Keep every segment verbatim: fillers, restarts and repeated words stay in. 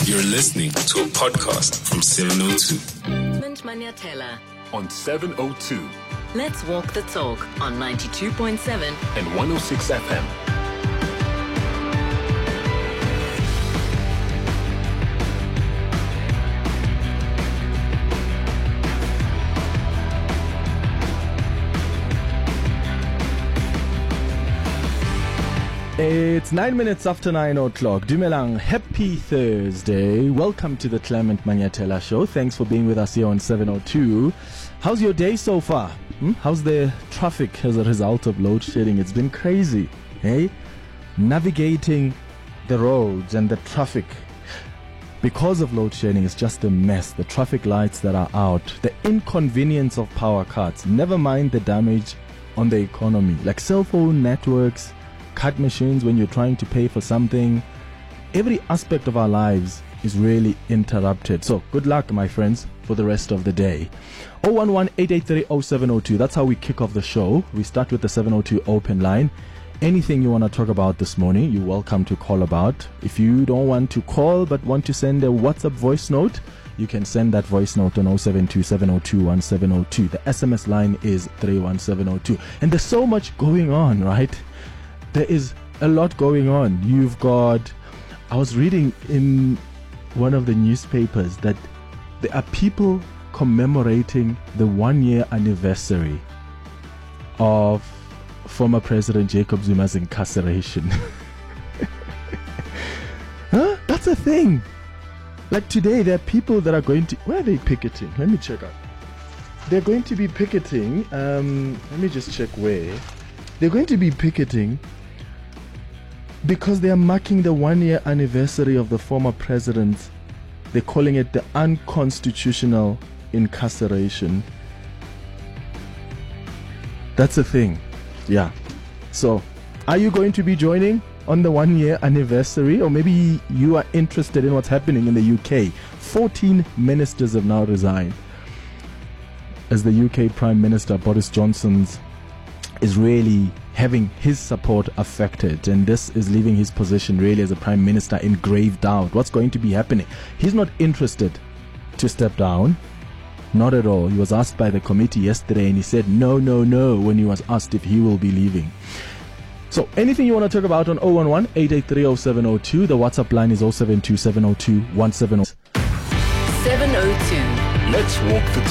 You're listening to a podcast from seven oh two. Manyatela on seven oh two. Let's walk the talk on ninety-two point seven and one oh six F M. It's nine minutes after nine o'clock. Dumelang, happy Thursday. Welcome to the Clement Manyatela Show. Thanks for being with us here on seven oh two. How's your day so far? Hmm? How's the traffic as a result of load shedding? It's been crazy, hey? Navigating the roads and the traffic because of load shedding is just a mess. The traffic lights that are out, the inconvenience of power cuts, never mind the damage on the economy, like cell phone networks, card machines when you're trying to pay for something. Every aspect of our lives is really interrupted. So good luck, my friends, for the rest of the day. oh one one, eight eight three, oh seven oh two. That's how we kick off the show. We start with the seven oh two open line. Anything you want to talk about this morning, you're welcome to call about. If you don't want to call but want to send a WhatsApp voice note, you can send that voice note on oh seven two, seven oh two, one seven oh two. The S M S line is three one seven oh two. And there's so much going on, right? There is a lot going on. You've got, I was reading in one of the newspapers that there are people commemorating the one year anniversary of former President Jacob Zuma's incarceration. Huh? That's a thing. Like today, there are people that are going to, where are they picketing? Let me check out. They're going to be picketing, um, let me just check where. They're going to be picketing because they are marking the one-year anniversary of the former president. They're calling it the unconstitutional incarceration. That's a thing. Yeah. So, are you going to be joining on the one-year anniversary? Or maybe you are interested in what's happening in the U K. fourteen ministers have now resigned, as the U K Prime Minister Boris Johnson's is really having his support affected, and this is leaving his position really as a prime minister in grave doubt. What's going to be happening? He's not interested to step down, not at all. He was asked by the committee yesterday and he said no, no, no when he was asked if he will be leaving. So anything you want to talk about on oh one one, eight eight three, oh seven oh two. The WhatsApp line is oh seven two, seven oh two, one seven oh two. seven oh two. Let's walk the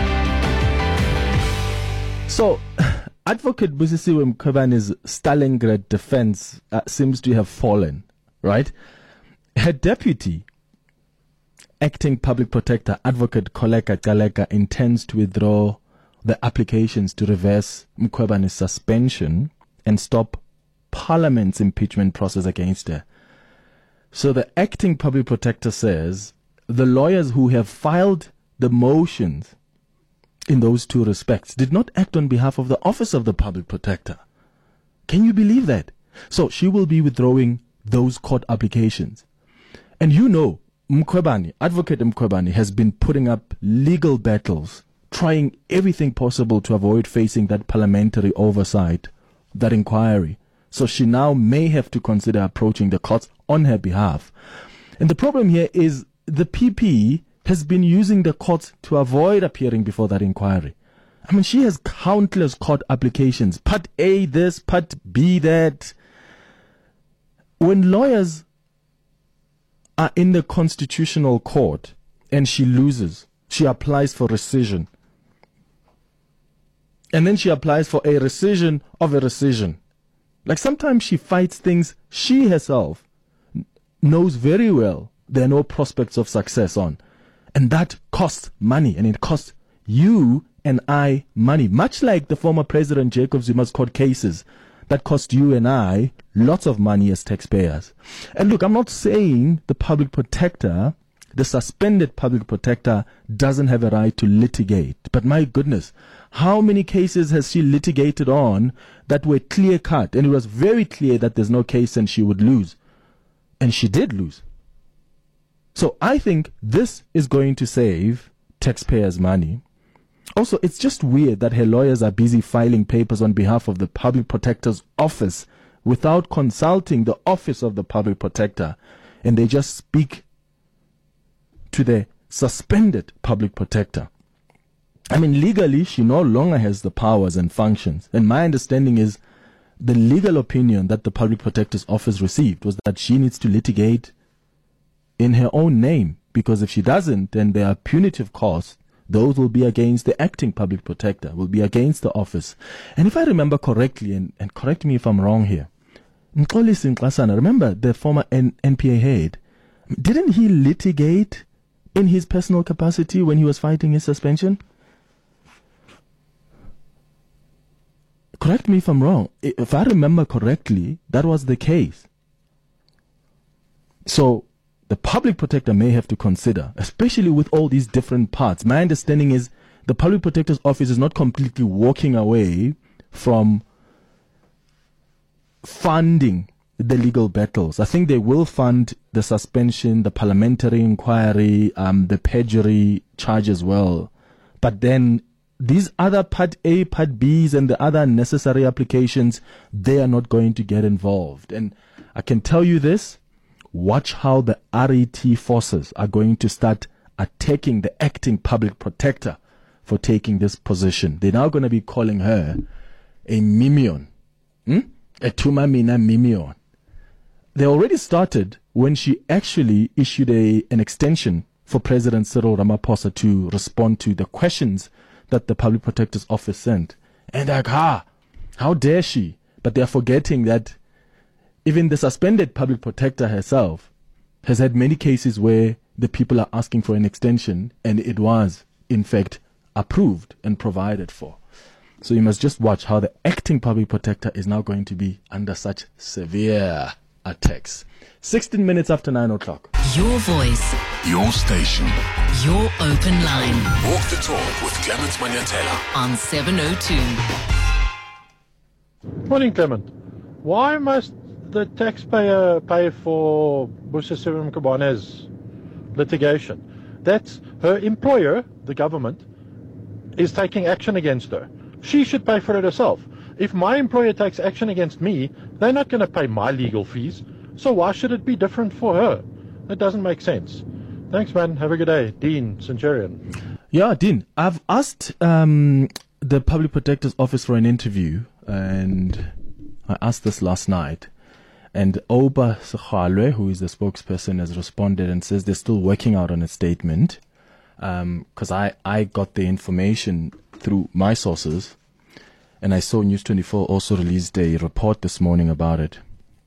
talk. So Advocate Busisiwe Mkhwebane's Stalingrad defense uh, seems to have fallen, right? Her deputy, acting public protector, Advocate Kholeka Gcaleka, intends to withdraw the applications to reverse Mkhwebane's suspension and stop Parliament's impeachment process against her. So the acting public protector says the lawyers who have filed the motions in those two respects did not act on behalf of the office of the public protector. Can you believe that? So she will be withdrawing those court applications. And you know, Mkhwebane, Advocate Mkhwebane, has been putting up legal battles, trying everything possible to avoid facing that parliamentary oversight, that inquiry. So she now may have to consider approaching the courts on her behalf. And the problem here is the P P has been using the courts to avoid appearing before that inquiry. I mean, she has countless court applications. Part A this, Part B that. When lawyers are in the constitutional court and she loses, she applies for rescission. And then she applies for a rescission of a rescission. Like sometimes she fights things she herself knows very well there are no prospects of success on. And that costs money, and it costs you and I money. Much like the former President Jacob Zuma's court cases that cost you and I lots of money as taxpayers. And look, I'm not saying the public protector, the suspended public protector, doesn't have a right to litigate. But my goodness, how many cases has she litigated on that were clear cut? And it was very clear that there's no case and she would lose. And she did lose. So I think this is going to save taxpayers' money. Also, it's just weird that her lawyers are busy filing papers on behalf of the public protector's office without consulting the office of the public protector. And they just speak to the suspended public protector. I mean, legally, she no longer has the powers and functions. And my understanding is the legal opinion that the public protector's office received was that she needs to litigate in her own name, because if she doesn't, then there are punitive costs. Those will be against the acting public protector, will be against the office. And if I remember correctly, and, and correct me if I'm wrong here, Mxolisi Nxasana, remember the former N- NPA head, didn't he litigate in his personal capacity when he was fighting his suspension? Correct me if I'm wrong. If I remember correctly, that was the case. So the public protector may have to consider, especially with all these different parts. My understanding is the public protector's office is not completely walking away from funding the legal battles. I think they will fund the suspension, the parliamentary inquiry, um, the perjury charge as well. But then these other Part A, Part Bs, and the other necessary applications, they are not going to get involved. And I can tell you this, watch how the R E T forces are going to start attacking the acting public protector for taking this position. They're now going to be calling her a mimion. Hmm? A tumamina mimion. They already started when she actually issued a, an extension for President Cyril Ramaphosa to respond to the questions that the public protector's office sent. And like, ah, how dare she? But they're forgetting that even the suspended public protector herself has had many cases where the people are asking for an extension and it was, in fact, approved and provided for. So you must just watch how the acting public protector is now going to be under such severe attacks. sixteen minutes after nine o'clock. Your voice, Your station. your open line Walk the talk with Clement Manyatela. on seven oh two. Morning, Clement. Why must the taxpayer pay for Busisiwe Mkhwebane's litigation? That's her employer, the government, is taking action against her. She should pay for it herself. If my employer takes action against me, they're not going to pay my legal fees. So why should it be different for her? That doesn't make sense. Thanks, man. Have a good day. Dean, Centurion. Yeah, Dean, I've asked um, the public protector's office for an interview, and I asked this last night. And Oba Sekhalwe, who is the spokesperson, has responded and says they're still working out on a statement. Because um, I, I got the information through my sources, and I saw News twenty-four also released a report this morning about it.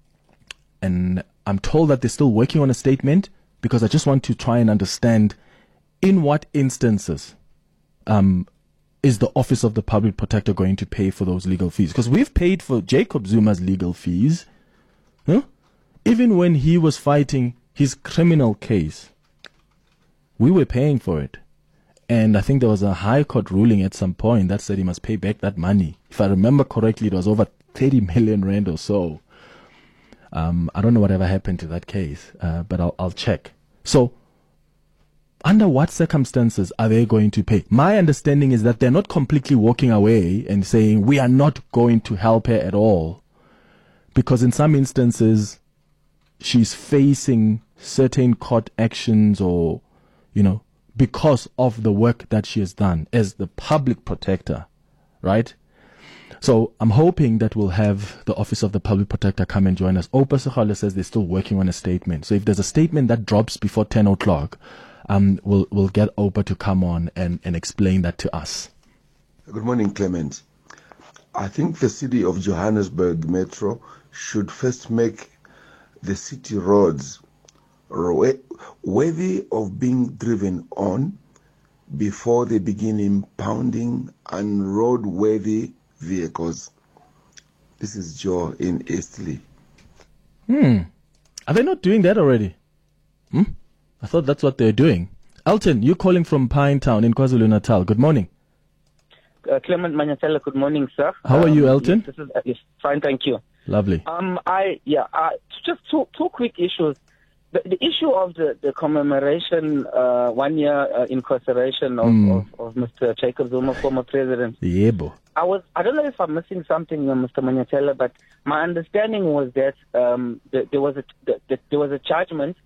And I'm told that they're still working on a statement, because I just want to try and understand in what instances um, is the Office of the Public Protector going to pay for those legal fees. Because we've paid for Jacob Zuma's legal fees, huh? Even when he was fighting his criminal case, we were paying for it. And I think there was a high court ruling at some point that said he must pay back that money. If I remember correctly, it was over thirty million rand or so. Um, I don't know whatever happened to that case, uh, but I'll, I'll check. So, under what circumstances are they going to pay? My understanding is that they're not completely walking away and saying, we are not going to help her at all. Because in some instances, she's facing certain court actions or, you know, because of the work that she has done as the public protector, right? So I'm hoping that we'll have the Office of the Public Protector come and join us. Opa Sekhalwe says they're still working on a statement. So if there's a statement that drops before ten o'clock, um, we'll we'll get Opa to come on and, and explain that to us. Good morning, Clement. I think the city of Johannesburg Metro should first make the city roads worthy of being driven on before they begin impounding unroadworthy vehicles. This is Joe in Eastleigh. Hmm. Are they not doing that already? Hmm? I thought that's what they're doing. Elton, you're calling from Pinetown in KwaZulu-Natal. Good morning. Uh, Clement Manyatela, good morning, sir. How um, are you, Elton? Yes, this is, uh, yes, fine, thank you. Lovely. Um, I yeah, uh, just two two quick issues. The, the issue of the, the commemoration, uh, one year uh, incarceration of, mm. of, of Mister Jacob Zuma, former president. Yeah, boy. I was I don't know if I'm missing something, uh, Mister Manyatela, but my understanding was that um, the, there was a the, the, there was a judgment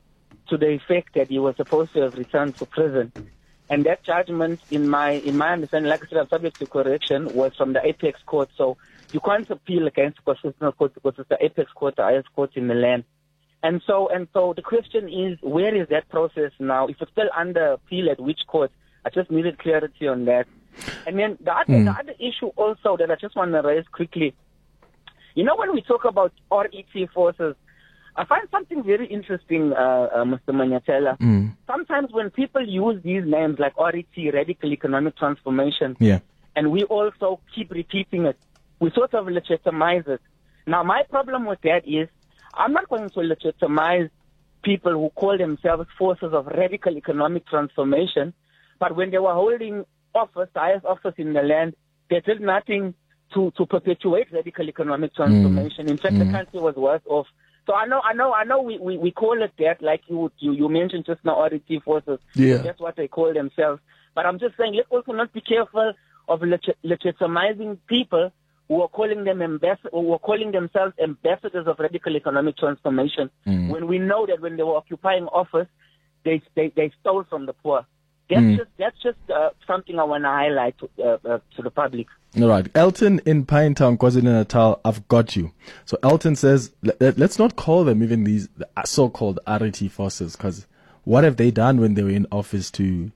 to the effect that he was supposed to have returned to prison. And that judgment, in my in my understanding, like I said, I'm subject to correction, was from the apex court. So you can't appeal against the constitutional court because it's the apex court, the highest court in the land. And so and so the question is, where is that process now? If it's still under appeal, at which court? I just needed clarity on that. And then the other, mm. the other issue also that I just want to raise quickly, you know, when we talk about R E T forces, I find something very interesting, uh, uh, Mister Manyatela. Mm. Sometimes when people use these names like R E T, Radical Economic Transformation, yeah. and we also keep repeating it, we sort of legitimize it. Now, my problem with that is I'm not going to legitimize people who call themselves forces of radical economic transformation, but when they were holding office, the highest office in the land, they did nothing to, to perpetuate radical economic transformation. Mm. In fact, mm. the country was worse off. So I know, I know, I know. We, we, we call it that, like you you, you mentioned just now, R E T forces. Yeah. That's what they call themselves. But I'm just saying, let's also not be careful of legit- legitimizing people who are calling them ambassadors, who are calling themselves ambassadors of radical economic transformation. Mm. When we know that when they were occupying office, they they, they stole from the poor. That's mm. just that's just uh, something I want to highlight to, uh, uh, to the public. All right. Elton in Pinetown, KwaZulu-Natal, I've got you. So Elton says, let, let's not call them even these so-called R E T forces, because what have they done when they were in office to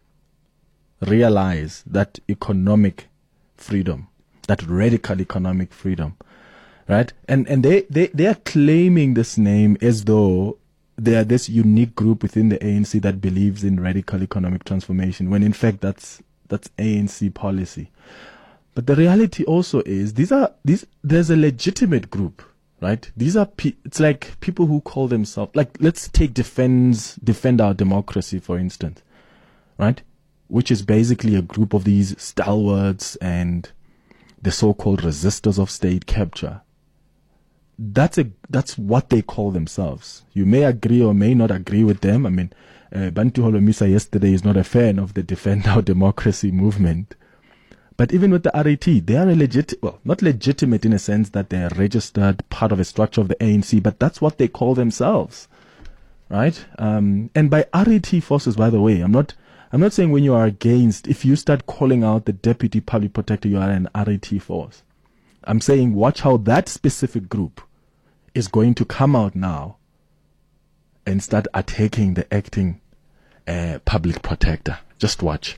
realize that economic freedom, that radical economic freedom, right? And and they, they, they are claiming this name as though they are this unique group within the A N C that believes in radical economic transformation, when in fact that's that's A N C policy. But the reality also is these are these. There's a legitimate group, right? These are pe- it's like people who call themselves, like, let's take defends defend our democracy, for instance, right? Which is basically a group of these stalwarts and the so-called resistors of state capture. That's a that's what they call themselves. You may agree or may not agree with them. I mean, uh, Bantu Holomisa yesterday is not a fan of the Defend Our Democracy movement. But even with the R E T, they are a legit, well, not legitimate in a sense that they are registered part of a structure of the A N C, but that's what they call themselves, right? Um, and by R E T forces, by the way, I'm not, I'm not saying when you are against, if you start calling out the Deputy Public Protector, you are an R E T force. I'm saying watch how that specific group is going to come out now and start attacking the acting uh, Public Protector. Just watch.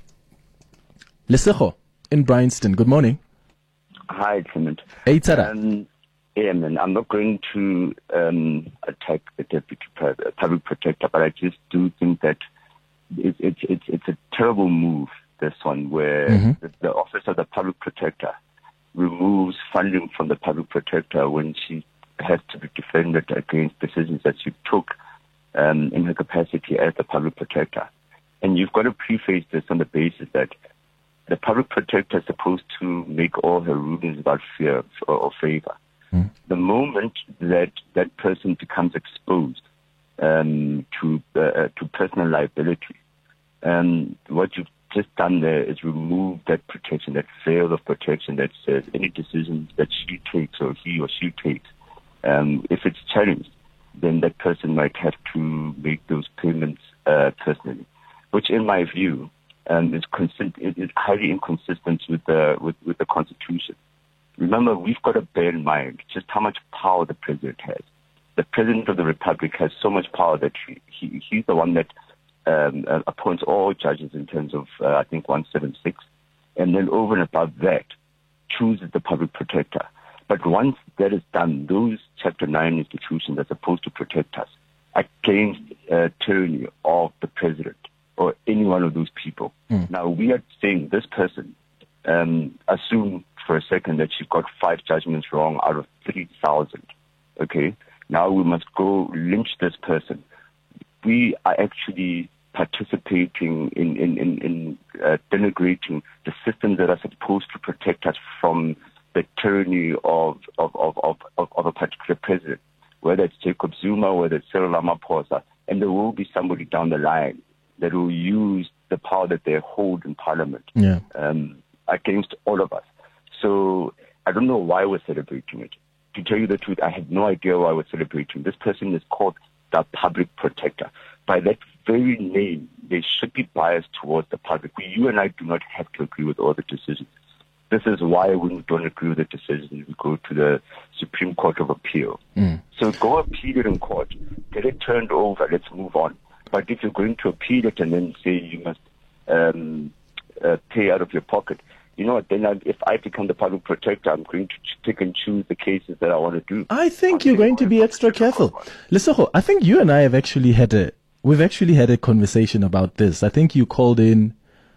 Lesego in Bryanston, good morning. Hi, Clement. Hey, Tada. Um, yeah, man, I'm not going to um, attack the Deputy Public Protector, but I just do think that it's it's it's, it's a terrible move, this one, where mm-hmm. the, the Office of the Public Protector removes funding from the Public Protector when she has to be defended against decisions that she took um, in her capacity as the Public Protector. And you've got to preface this on the basis that the Public Protector is supposed to make all her rulings without fear or, or favor. Mm. The moment that that person becomes exposed um, to uh, to personal liability, um, what you've just done there is remove that protection, that veil of protection that says any decisions that she takes or he or she takes, um, if it's challenged, then that person might have to make those payments uh, personally, which in my view, Um, is, consist- is highly inconsistent with the with, with the Constitution. Remember, we've got to bear in mind just how much power the president has. The president of the republic has so much power that he, he he's the one that um, uh, appoints all judges in terms of uh, I think one seventy-six, and then over and above that, chooses the public protector. But once that is done, those Chapter nine institutions are supposed to protect us against uh, tyranny of the president or any one of those people. Mm. Now, we are saying this person, um, assume for a second that she got five judgments wrong out of three thousand. Okay? Now we must go lynch this person. We are actually participating in, in, in, in uh, denigrating the systems that are supposed to protect us from the tyranny of, of, of, of, of, of a particular president, whether it's Jacob Zuma, whether it's Cyril Ramaphosa, and there will be somebody down the line that will use the power that they hold in Parliament yeah. um, against all of us. So I don't know why we're celebrating it. To tell you the truth, I have no idea why we're celebrating. This person is called the Public Protector. by that very name, they should be biased towards the public. We, you and I do not have to agree with all the decisions. This is why when we don't agree with the decisions, we go to the Supreme Court of Appeal. Mm. So go appeal it in court, get it turned over, let's move on. But if you're going to appeal it and then say you must um, uh, pay out of your pocket, you know what, then I, if I become the public protector, I'm going to pick and choose the cases that I want to do. I think you're going to be extra careful. Lesego, I think you and I have actually had a, we've actually had a conversation about this. I think you called in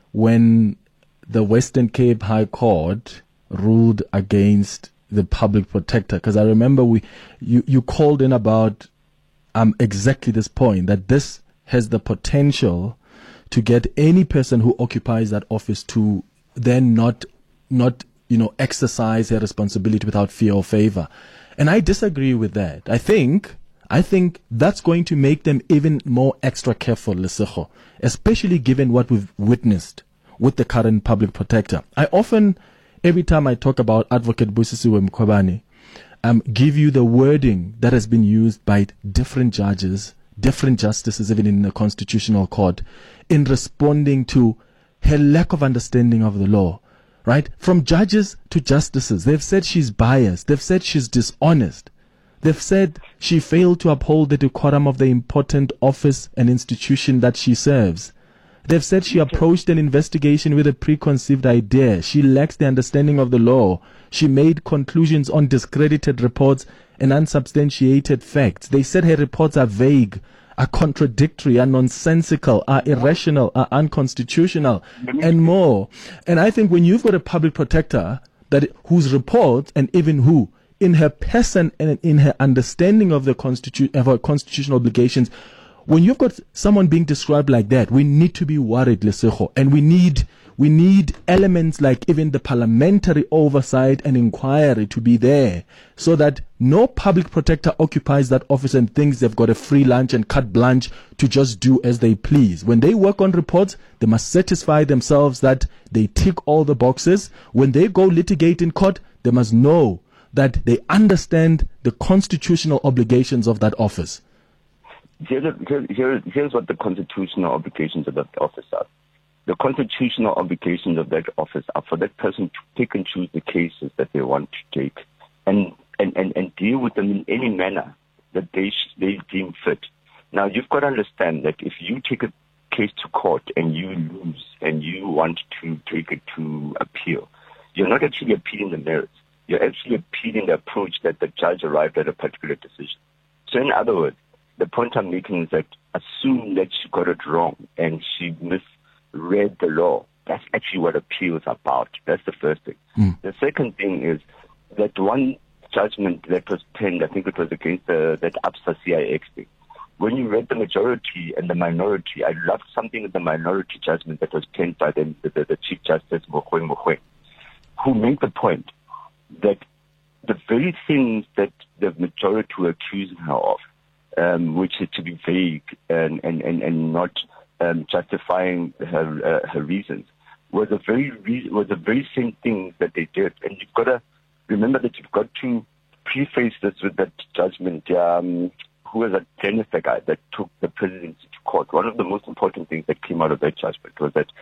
when the Western Cape High Court ruled against the public protector. Because I remember we, you, you called in about um, exactly this point, that this has the potential to get any person who occupies that office to then not, not, you know, exercise their responsibility without fear or favor. And I disagree with that. I think, I think that's going to make them even more extra careful, Lesego, especially given what we've witnessed with the current public protector. I often, every time I talk about Advocate Busisiwe Mkhwebane, um, give you the wording that has been used by different judges, different justices, even in the Constitutional Court, in responding to her lack of understanding of the law, right? From judges to justices, they've said she's biased. They've said she's dishonest. They've said she failed to uphold the decorum of the important office and institution that she serves. They've said she approached an investigation with a preconceived idea. She lacks the understanding of the law. She made conclusions on discredited reports and unsubstantiated facts. They said her reports are vague, are contradictory, are nonsensical, are irrational, are unconstitutional, and more. And I think when you've got a public protector that whose reports and even who, in her person and in her understanding of the constitu- of her constitutional obligations, when you've got someone being described like that, we need to be worried, Lesego, and we need we need elements like even the parliamentary oversight and inquiry to be there, so that no public protector occupies that office and thinks they've got a free lunch and carte blanche to just do as they please. When they work on reports, they must satisfy themselves that they tick all the boxes. When they go litigate in court, they must know that they understand the constitutional obligations of that office. Here's, here, here, here's what the constitutional obligations of that office are. The constitutional obligations of that office are for that person to pick and choose the cases that they want to take and, and, and, and deal with them in any manner that they, sh- they deem fit. Now, you've got to understand that if you take a case to court and you lose and you want to take it to appeal, you're not actually appealing the merits. You're actually appealing the approach that the judge arrived at a particular decision. So in other words, the point I'm making is that assume that she got it wrong and she misread the law. That's actually what appeal is about. That's the first thing. Mm. The second thing is that one judgment that was penned, I think it was against the, that ABSA C I X thing. When you read the majority and the minority, I loved something in the minority judgment that was penned by the, the, the Chief Justice Mogoeng Mogoeng, who made the point that the very things that the majority were accusing her of, Um, which is to be vague and, and, and, and not um, justifying her uh, her reasons, was a very re- was the very same things that they did. And you've got to remember that you've got to preface this with that judgment. Um, who was that Jennifer guy that took the presidency to court? One of the most important things that came out of that judgment was that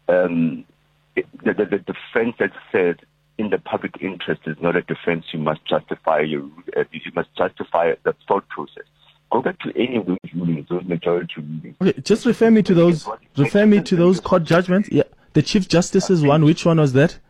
um, it, the, the, the defense that said in the public interest is not a defense. You must justify your uh, you must justify the thought process. Go back to any of those rulings, those majority rulings. Okay, just refer me to those. Refer me to those court judgments. Yeah, the Chief Justice's one. Which one was that?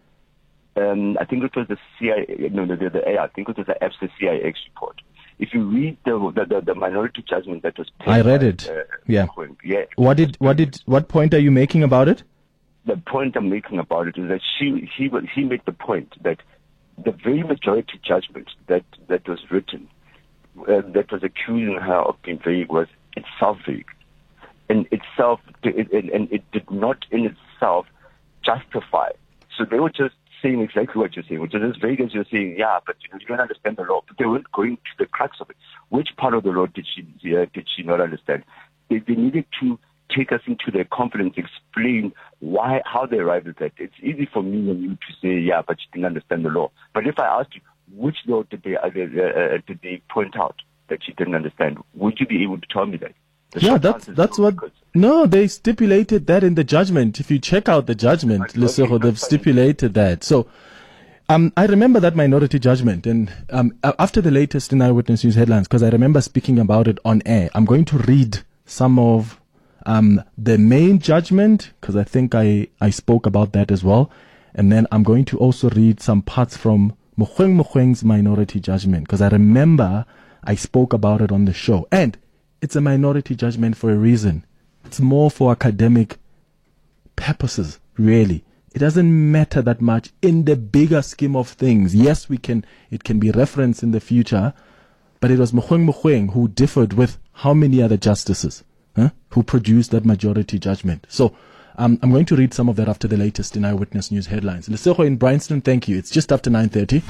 Um, I think it was the C I A. No, the, the, the I think it was the ABSA C I X report. If you read the the, the, the minority judgment that was, I read it. By, uh, yeah. yeah. What did what did what point are you making about it? The point I'm making about it is that she he he made the point that the very majority judgment that that was written. Uh, that was accusing her of being vague was itself vague, and itself, it, and, and it did not in itself justify. So they were just saying exactly what you're saying, which is as vague as you're saying. Yeah, but you know, you don't understand the law. But they weren't going to the crux of it. Which part of the law did she uh, did she not understand? They, they needed to take us into their confidence, explain why, how they arrived at that. It's easy for me and you to say, yeah, but you didn't understand the law. But if I asked you, which law did they uh, uh, did they point out that you didn't understand? Would you be able to tell me that? The Yeah, short that's answer is that's no, what. because- No, they stipulated that in the judgment. If you check out the judgment, Okay, Lesego, that's they've fine. stipulated that. So, um, I remember that minority judgment, and um, a- after the latest in Eyewitness News headlines, because I remember speaking about it on air. I'm going to read some of um the main judgment because I think I I spoke about that as well, and then I'm going to also read some parts from Mogoeng Mogoeng's minority judgment because I remember I spoke about it on the show, and it's a minority judgment for a reason. It's more for academic purposes, really. It doesn't matter that much in the bigger scheme of things. Yes, we can. It can be referenced in the future, but it was Mogoeng Mogoeng who differed with how many other justices huh, who produced that majority judgment. So um, I'm going to read some of that after the latest in Eyewitness News headlines. Lesego in Bryanston, thank you. It's just after nine thirty.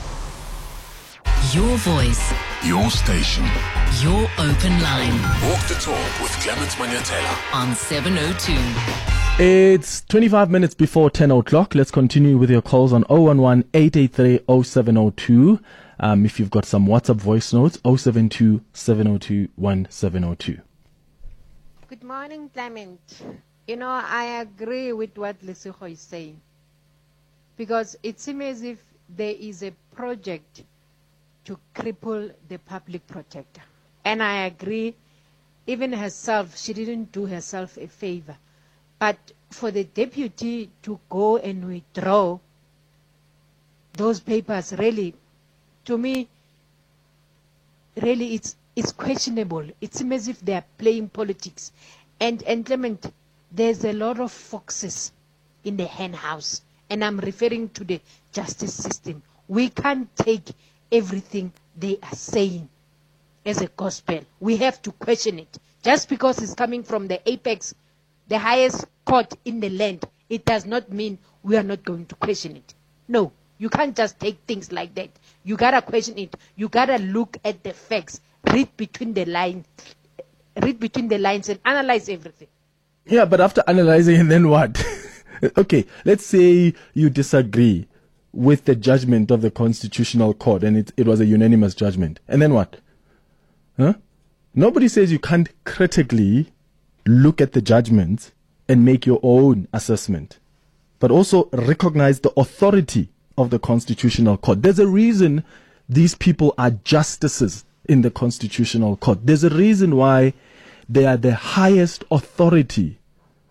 Your voice, Your station. your open line Walk the talk with Clement Manyatela. on seven oh two. It's twenty-five minutes before ten o'clock. Let's continue with your calls on oh one one, eight eight three, oh seven oh two. Um, if you've got some WhatsApp voice notes, oh seven two, seven oh two, one seven oh two. Good morning, Clement. You know, I agree with what Lesego is saying. Because it seems as if there is a project to cripple the public protector. And I agree, even herself, she didn't do herself a favor. But for the deputy to go and withdraw those papers, really, to me, really it's it's questionable. It seems as if they are playing politics. And, and Clement, there's a lot of foxes in the hen house. And I'm referring to the justice system. We can't take everything they are saying as a gospel. We have to question it. Just because it's coming from the apex, the highest court in the land, it does not mean we are not going to question it. No, you can't just take things like that. You gotta question it. You gotta look at the facts, read between the lines, read between the lines and analyze everything. Yeah, but after analyzing, and then what? Okay, let's say you disagree with the judgment of the Constitutional Court, and it, it was a unanimous judgment. And then what? Huh? Nobody says you can't critically look at the judgments and make your own assessment, but also recognize the authority of the Constitutional Court. There's a reason these people are justices in the Constitutional Court. There's a reason why they are the highest authority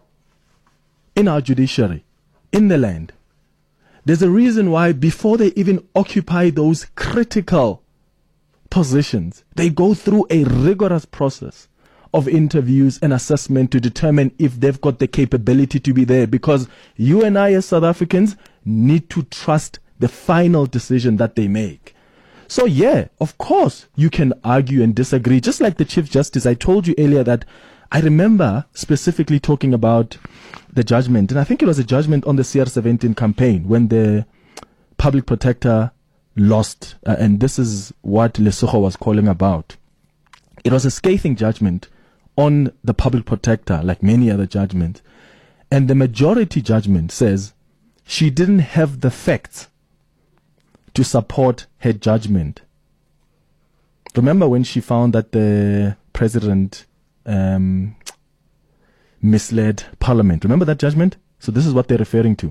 in our judiciary, in the land. There's a reason why before they even occupy those critical positions, they go through a rigorous process of interviews and assessment to determine if they've got the capability to be there, because you and I as South Africans need to trust the final decision that they make. So yeah, of course, you can argue and disagree, just like the Chief Justice. I told you earlier that I remember specifically talking about the judgment, and I think it was a judgment on the C R seventeen campaign when the public protector lost, uh, and this is what Lesego was calling about. It was a scathing judgment on the public protector, like many other judgments, and the majority judgment says she didn't have the facts to support her judgment. Remember when she found that the president um, misled Parliament? Remember that judgment? So this is what they're referring to.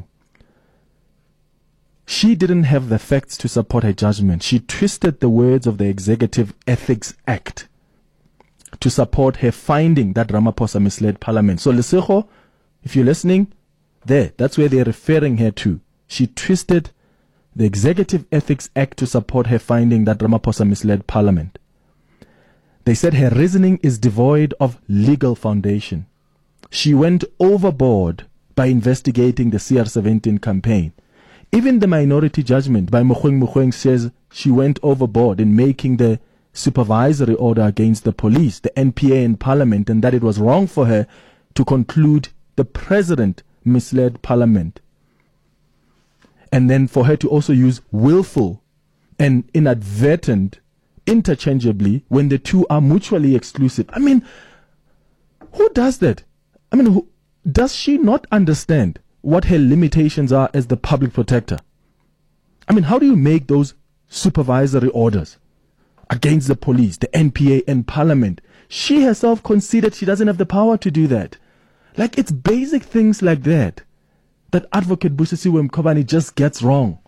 She didn't have the facts to support her judgment. She twisted the words of the Executive Ethics Act to support her finding that Ramaphosa misled Parliament. So Lesego, if you're listening, there, that's where they're referring her to. She twisted the Executive Ethics Act to support her finding that Ramaphosa misled Parliament. They said her reasoning is devoid of legal foundation. She went overboard by investigating the C R seventeen campaign. Even the minority judgment by Mogoeng Mogoeng says she went overboard in making the supervisory order against the police, the N P A and Parliament, and that it was wrong for her to conclude the president misled Parliament. And then for her to also use willful and inadvertent interchangeably when the two are mutually exclusive. I mean, who does that? I mean, who, does she not understand what her limitations are as the public protector? I mean, how do you make those supervisory orders against the police, the N P A and Parliament? she herself conceded she doesn't have the power to do that. Like, it's basic things like that that Advocate Busisiwe Mkhwebane just gets wrong.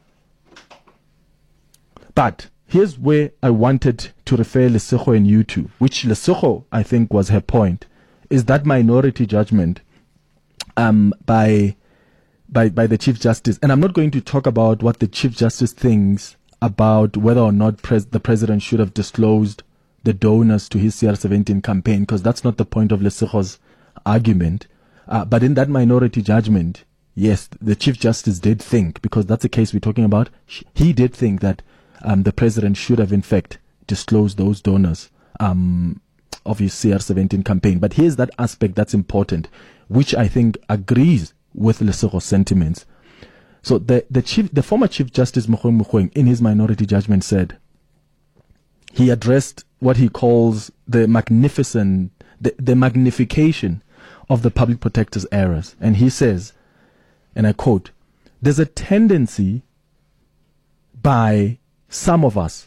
But here's where I wanted to refer Lesego and you to, which Lesego, I think, was her point, is that minority judgment um, by, by, by the Chief Justice. And I'm not going to talk about what the Chief Justice thinks about whether or not pres- the president should have disclosed the donors to his C R seventeen campaign, because that's not the point of Lesego's argument. Uh, but in that minority judgment, yes, the Chief Justice did think, because that's the case we're talking about, he did think that um, the president should have in fact disclosed those donors um, of his C R seventeen campaign. But here's that aspect that's important, which I think agrees with Lesego's sentiments. So the, the chief, the former Chief Justice Mogoeng Mogoeng, in his minority judgment, said he addressed what he calls the magnificent, the, the magnification of the public protector's errors. And he says, and I quote, "There's a tendency by some of us,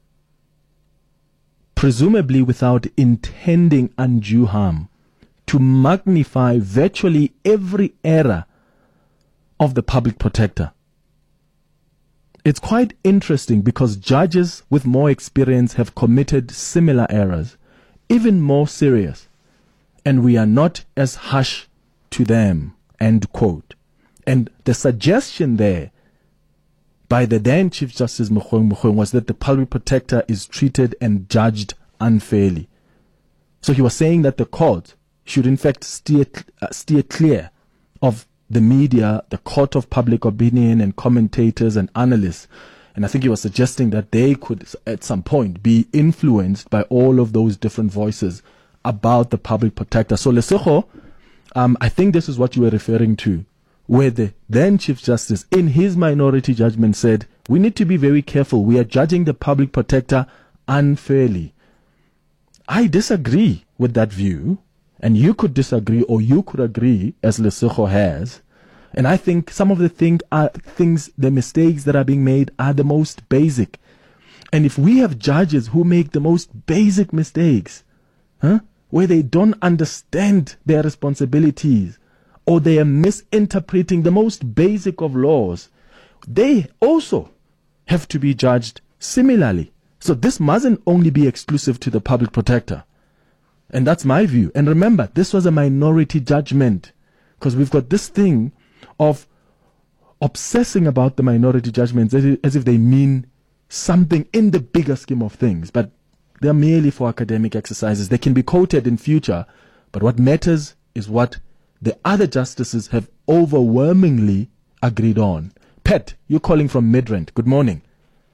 presumably without intending undue harm, to magnify virtually every error of the public protector. It's quite interesting because judges with more experience have committed similar errors, even more serious, and we are not as harsh to them," end quote. And the suggestion there by the then Chief Justice Mogoeng Mogoeng was that the public protector is treated and judged unfairly. So he was saying that the court should in fact steer, uh, steer clear of the media, the court of public opinion, and commentators and analysts. And I think he was suggesting that they could at some point be influenced by all of those different voices about the public protector. So Lesego, um, I think this is what you were referring to, where the then Chief Justice in his minority judgment said, we need to be very careful. We are judging the public protector unfairly. I disagree with that view. And you could disagree, or you could agree, as Lesego has. And I think some of the thing are things, the mistakes that are being made are the most basic. And if we have judges who make the most basic mistakes, huh, where they don't understand their responsibilities, or they are misinterpreting the most basic of laws, they also have to be judged similarly. So this mustn't only be exclusive to the public protector. And that's my view. And remember, this was a minority judgment, because we've got this thing of obsessing about the minority judgments as if they mean something in the bigger scheme of things. But they're merely for academic exercises. They can be quoted in future. But what matters is what the other justices have overwhelmingly agreed on. Pat, you're calling from Midrand. Good morning.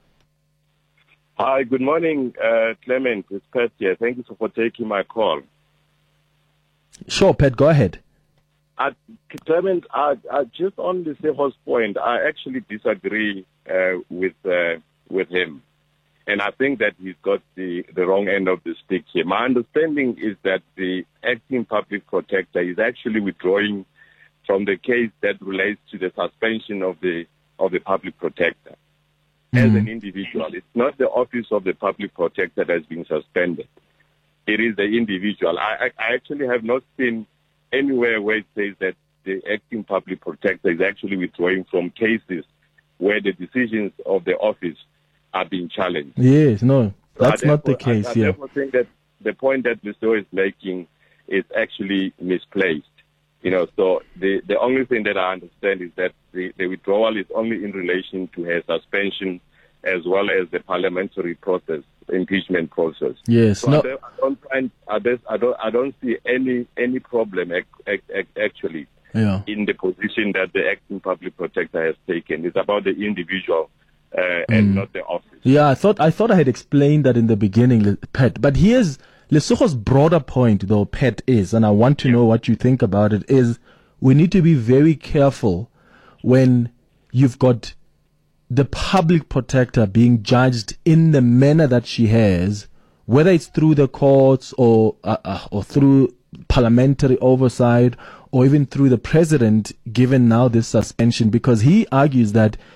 Hi, good morning, uh, Clement. It's Pat here. Thank you so for taking my call. Sure, Pat, go ahead. Uh, Clement, uh, uh, just on the Lesego's point, I actually disagree uh, with uh, with him. And I think that he's got the, the wrong end of the stick here. My understanding is that the acting public protector is actually withdrawing from the case that relates to the suspension of the of the public protector. As an individual, it's not the office of the public protector that's being suspended. It is the individual. I, I actually have not seen anywhere where it says that the acting public protector is actually withdrawing from cases where the decisions of the office are being challenged. Yes, no, that's so not the therefore, case I, I here. therefore think that the point that Lesego is making is actually misplaced. You know, so the, the only thing that I understand is that the, the withdrawal is only in relation to her suspension as well as the parliamentary process, impeachment process. Yes, so no. I don't, I don't find, I don't, I don't, I don't see any any problem ac- ac- actually yeah. in the position that the acting public protector has taken. It's about the individual uh, and Mm. not the office. Yeah, I thought I thought I had explained that in the beginning, Pat. But here's Lesego's broader point, though, Pat, is, and I want to know what you think about it, is we need to be very careful when you've got the public protector being judged in the manner that she has, whether it's through the courts or uh, uh, or through parliamentary oversight or even through the president, given now this suspension, because he argues that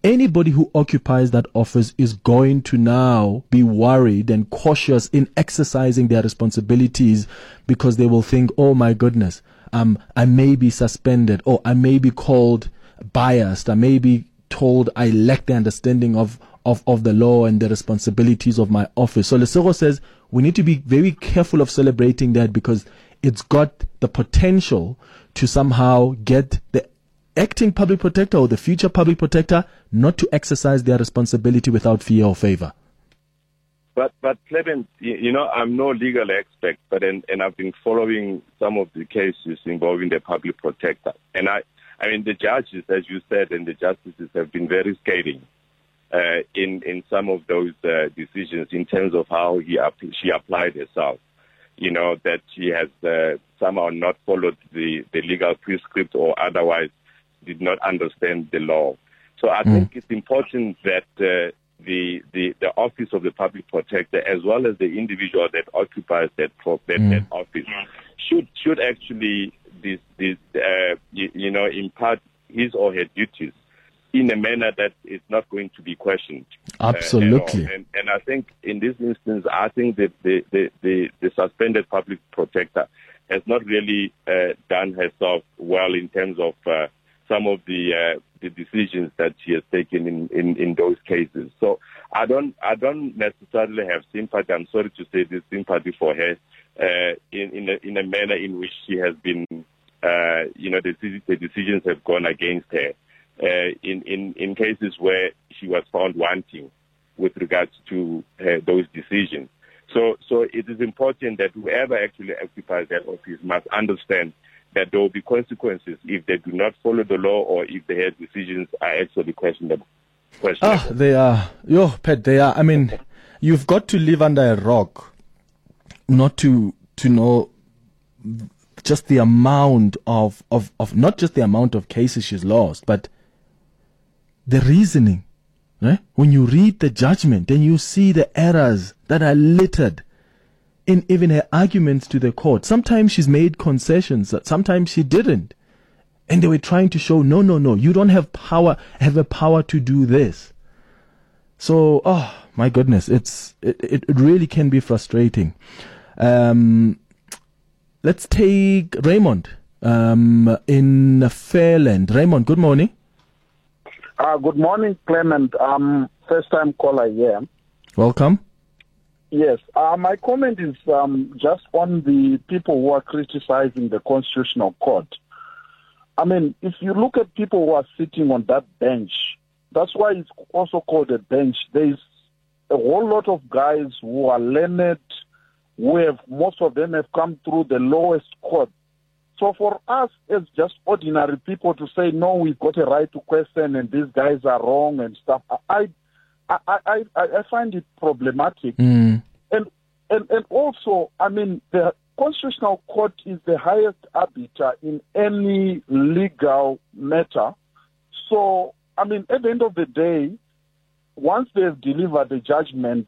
anybody who occupies that office is going to now be worried and cautious in exercising their responsibilities, because they will think, oh my goodness, um, I may be suspended, or I may be called biased, I may be told I lack the understanding of, of, of the law and the responsibilities of my office. So Lesego says we need to be very careful of celebrating that, because it's got the potential to somehow get the acting public protector or the future public protector not to exercise their responsibility without fear or favor. But, but Clement, you know, I'm no legal expert, but and, and I've been following some of the cases involving the public protector. And I, I mean, the judges, as you said, and the justices have been very scathing uh, in, in some of those uh, decisions in terms of how he she applied herself. You know, that she has uh, somehow not followed the, the legal prescript or otherwise did not understand the law. So I mm. think it's important that uh, the, the the office of the public protector, as well as the individual that occupies that pro- that, mm. that office, should should actually this this uh, you, you know impart his or her duties in a manner that is not going to be questioned. Absolutely. Uh, and, and I think in this instance, I think that the the, the, the suspended public protector has not really uh, done herself well in terms of uh, some of the uh, the decisions that she has taken in, in, in those cases. So I don't I don't necessarily have sympathy. I'm sorry to say this sympathy for her uh, in in a, in a manner in which she has been. Uh, you know, the, the decisions have gone against her uh, in in in cases where she was found wanting with regards to uh, those decisions. So so it is important that whoever actually occupies that office must understand that there will be consequences if they do not follow the law or if their decisions are actually questionable. questionable. Ah, they are. Yo, Pat, they are. I mean, you've got to live under a rock not to to know just the amount of, of, of not just the amount of cases she's lost, but the reasoning. Right? When you read the judgment and you see the errors that are littered in even her arguments to the court. Sometimes she's made concessions, sometimes she didn't. And they were trying to show, no, no, no, you don't have power, have a power to do this. So, oh, my goodness, it's it, it really can be frustrating. Um, let's take Raymond um, in Fairland. Raymond, good morning. Uh, good morning, Clement. Um, first time caller here. Welcome. Yes, uh, my comment is um, just on the people who are criticizing the Constitutional Court. I mean, if you look at people who are sitting on that bench, that's why it's also called a bench. There's a whole lot of guys who are learned, who have, most of them have come through the lowest court. So for us as just ordinary people to say, no, we've got a right to question and these guys are wrong and stuff, I I, I, I find it problematic. Mm. And, and and also, I mean, the Constitutional Court is the highest arbiter in any legal matter. So, I mean, at the end of the day, once they've delivered the judgment,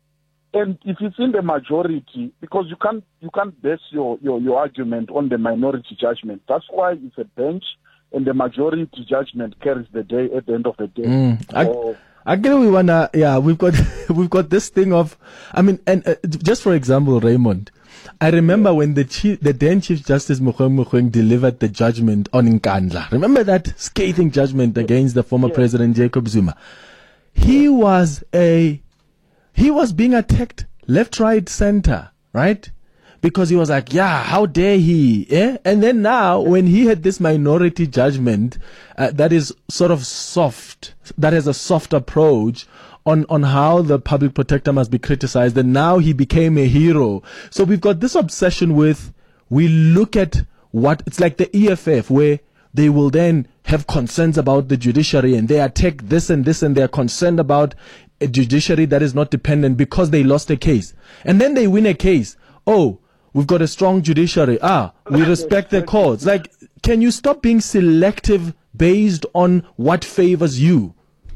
and if it's in the majority, because you can't you can't base your, your, your argument on the minority judgment. That's why it's a bench, and the majority judgment carries the day at the end of the day. Mm. So, I- I get we wanna, yeah, we've got, we've got this thing of, I mean, and uh, just for example, Raymond, I remember when the chief, the then Chief Justice Mogoeng Mogoeng delivered the judgment on Nkandla. Remember that scathing judgment against the former yeah. President Jacob Zuma? He was a, he was being attacked left, right, center, right? Because he was like, yeah, how dare he? Eh? And then now, when he had this minority judgment uh, that is sort of soft, that has a soft approach on, on how the public protector must be criticized, and now he became a hero. So we've got this obsession with, we look at what, it's like the E F F, where they will then have concerns about the judiciary, and they attack this and this, and they're concerned about a judiciary that is not dependent because they lost a case. And then they win a case. Oh, we've got a strong judiciary. Ah, we respect the courts. Like, can you stop being selective based on what favors you?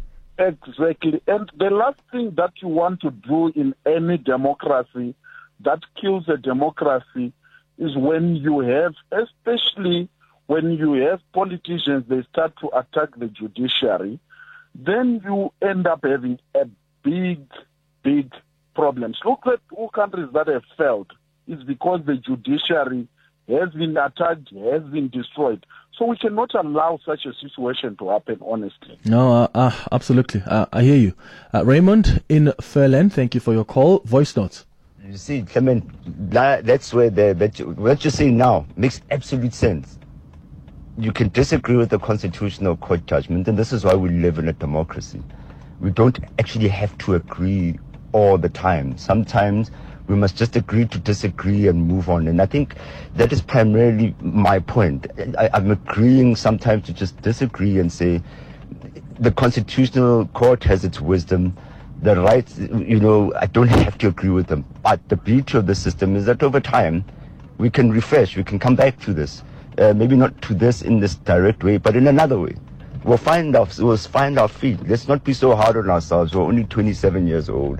Exactly. And the last thing that you want to do in any democracy that kills a democracy is when you have, especially when you have politicians, they start to attack the judiciary. then you end up having a big, big problems. Look at all countries that have failed. It's because the judiciary has been attacked, has been destroyed. So we cannot allow such a situation to happen, honestly. No, uh, uh, absolutely. Uh, I hear you. Uh, Raymond in Fairland, thank you for your call. Voice notes. You see, Clement, that's where the, that you, what you're saying now makes absolute sense. You can disagree with the Constitutional Court judgment, and this is why we live in a democracy. We don't actually have to agree all the time. Sometimes we must just agree to disagree and move on. And I think that is primarily my point. I, I'm agreeing sometimes to just disagree and say the Constitutional Court has its wisdom. The rights, you know, I don't have to agree with them. But the beauty of the system is that over time, we can refresh, we can come back to this. Uh, maybe not to this in this direct way, but in another way. We'll find our, we'll find our feet. Let's not be so hard on ourselves. We're only twenty-seven years old.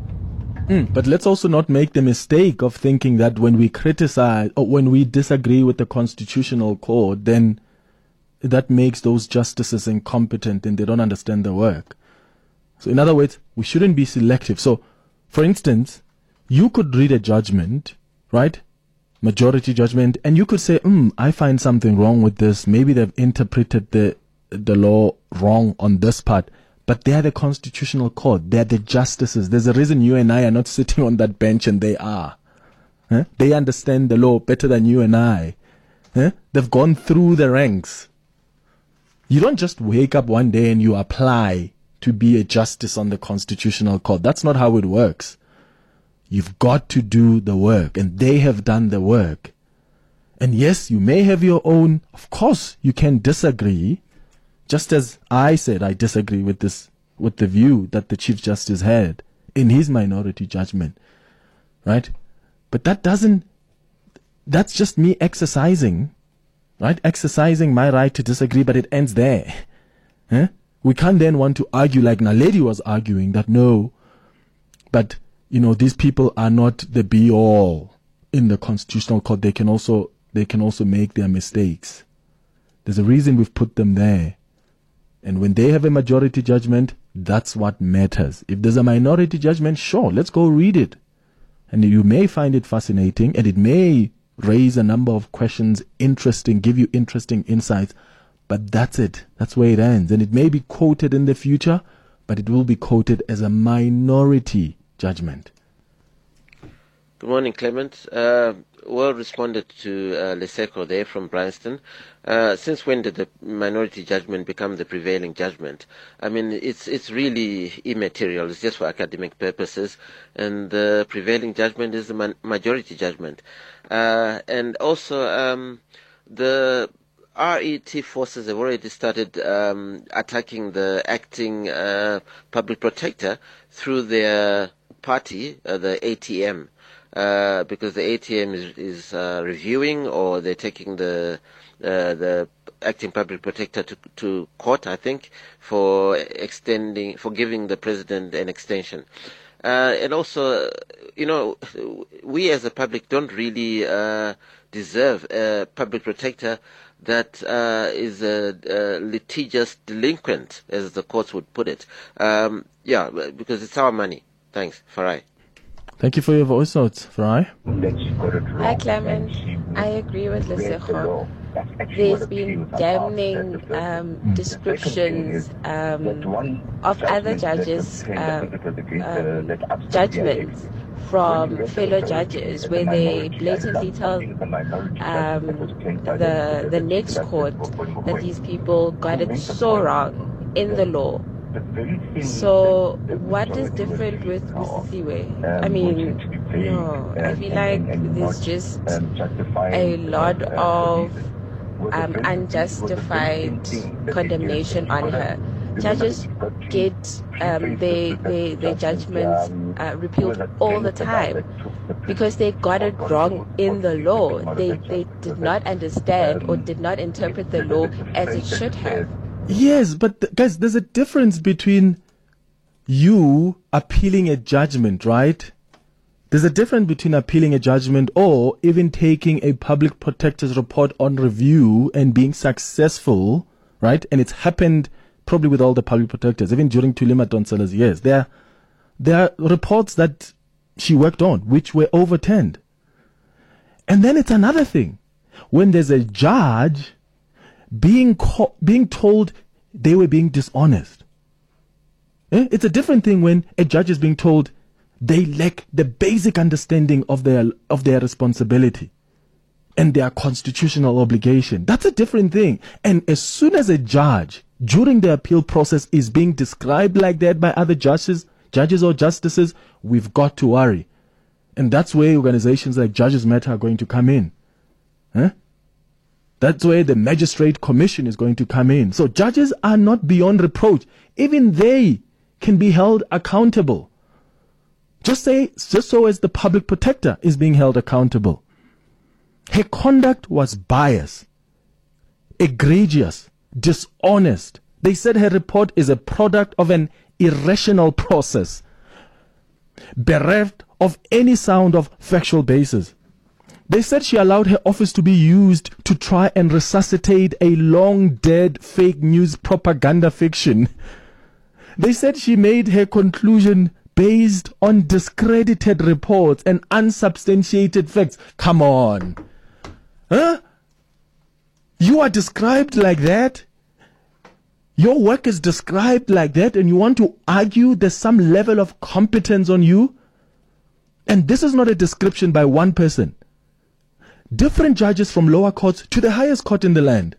Mm, but let's also not make the mistake of thinking that when we criticize or when we disagree with the Constitutional Court, then that makes those justices incompetent and they don't understand the work. So in other words, we shouldn't be selective. So, for instance, you could read a judgment, right? Majority judgment, and you could say, hmm, I find something wrong with this. Maybe they've interpreted the the law wrong on this part. But they're the Constitutional Court. They're the justices. There's a reason you and I are not sitting on that bench, and they are. Huh? They understand the law better than you and I. Huh? They've gone through the ranks. You don't just wake up one day and you apply to be a justice on the Constitutional Court. That's not how it works. You've got to do the work, and they have done the work. And yes, you may have your own, of course, you can disagree. Just as I said, I disagree with this, with the view that the Chief Justice had in his minority judgment, right? But that doesn't, that's just me exercising, right? Exercising my right to disagree, but it ends there. Huh? We can't then want to argue like Naledi was arguing that no, but, you know, these people are not the be all in the Constitutional Court. They can also, they can also make their mistakes. There's a reason we've put them there. And when they have a majority judgment, that's what matters. If there's a minority judgment, sure, let's go read it. And you may find it fascinating, and it may raise a number of questions, interesting, give you interesting insights. But that's it. That's where it ends. And it may be quoted in the future, but it will be quoted as a minority judgment. Good morning, Clement. Uh, well responded to uh, Leseko there from Bryanston. Uh, since when did the minority judgment become the prevailing judgment? I mean, it's it's really immaterial. It's just for academic purposes. And the prevailing judgment is the man- majority judgment. Uh, and also, um, the R E T forces have already started um, attacking the acting uh, public protector through their party, uh, the A T M. Uh, because the A T M is, is uh, reviewing, or they're taking the uh, the acting public protector to to court, I think, for extending, for giving the president an extension. Uh, and also, you know, we as a public don't really uh, deserve a public protector that uh, is a, a litigious delinquent, as the courts would put it. Um, yeah, because it's our money. Thanks, Farai. Thank you for your voice notes, Farai. Hi, Clement. I agree with Leseko. There's been damning um, descriptions um, of other judges' um, um, judgments from fellow judges where they blatantly tell um, the the next court that these people got it so wrong in the law. So what is different with Busisiwe? I mean, no, I feel like there's just a lot of um, unjustified condemnation on her. Judges get um, they, they, their judgments uh, repealed all the time because they got it wrong in the law. They, they did not understand or did not interpret the law as it should have. Yes, but th- guys, there's a difference between you appealing a judgment, right? There's a difference between appealing a judgment or even taking a public protector's report on review and being successful, right? And it's happened probably with all the public protectors, even during Thuli Madonsela's years. There, there are reports that she worked on which were overturned. And then it's another thing when there's a judge being co- being told they were being dishonest. Eh? It's a different thing when a judge is being told they lack the basic understanding of their of their responsibility and their constitutional obligation. That's a different thing. And as soon as a judge during the appeal process is being described like that by other judges, judges or justices, we've got to worry. And that's where organizations like Judges Matter are going to come in. Huh? That's where the Magistrate Commission is going to come in. So judges are not beyond reproach. Even they can be held accountable. Just say, just so as the public protector is being held accountable. Her conduct was biased, egregious, dishonest. They said her report is a product of an irrational process, bereft of any sound of factual basis. They said she allowed her office to be used to try and resuscitate a long-dead fake news propaganda fiction. They said she made her conclusion based on discredited reports and unsubstantiated facts. Come on. Huh? You are described like that? Your work is described like that and you want to argue there's some level of competence on you? And this is not a description by one person. Different judges from lower courts to the highest court in the land.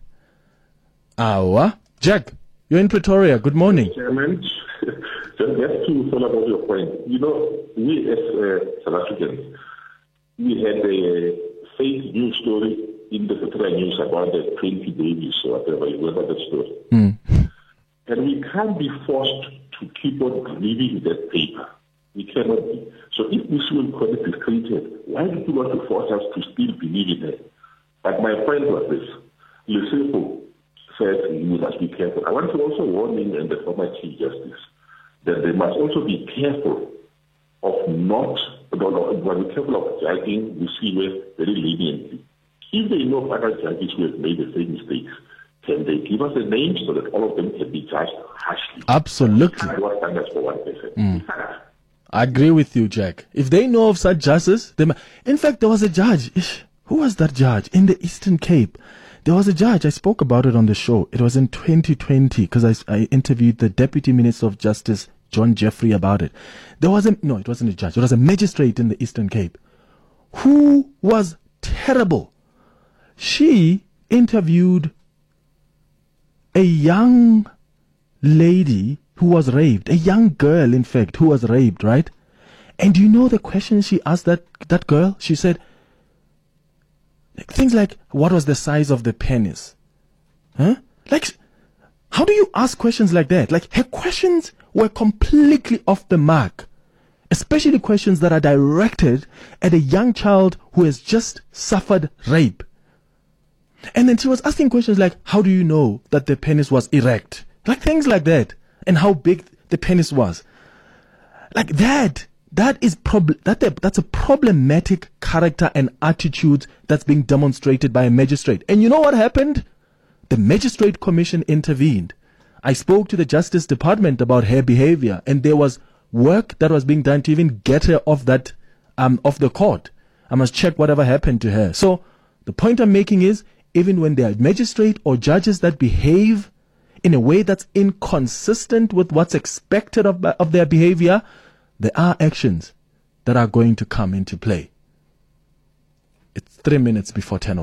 Awa. Jack, you're in Pretoria. Good morning. Chairman, just to follow up on your point, you know, we as uh, South Africans, we had a fake news story in the Pretoria News about the twenty babies or whatever. You remember that story? Mm. And we can't be forced to keep on reading that paper. We cannot be. So if this will connect is created, why do you want to force us to still believe in it? But my point was this. Lesotho says you must be careful. I want to also warn him and the former Chief Justice that they must also be careful of not, but be careful of judging the C W S very leniently. If they know other judges who have made the same mistakes, can they give us a name so that all of them can be judged harshly? Absolutely. What standards for one person? Mm. I agree with you, Jack. If they know of such justice, they might. In fact, there was a judge. Ish, who was that judge? In the Eastern Cape. There was a judge. I spoke about it on the show. It was in twenty twenty because I, I interviewed the Deputy Minister of Justice, John Jeffrey, about it. There was a, no, it wasn't a judge. It was a magistrate in the Eastern Cape who was terrible. She interviewed a young lady who was raped, a young girl, in fact, who was raped, right? And do you know the question she asked that, that girl? She said, things like, what was the size of the penis? Huh? Like, how do you ask questions like that? Like, her questions were completely off the mark, especially questions that are directed at a young child who has just suffered rape. And then she was asking questions like, how do you know that the penis was erect? Like things like that. And how big the penis was. Like that. That is prob- that that's a problematic character and attitude that's being demonstrated by a magistrate. And you know what happened? The Magistrate Commission intervened. I spoke to the Justice Department about her behavior, and there was work that was being done to even get her off that um off the court. I must check whatever happened to her. So the point I'm making is, even when there are magistrate or judges that behave in a way that's inconsistent with what's expected of, of their behavior, there are actions that are going to come into play. It's three minutes before ten.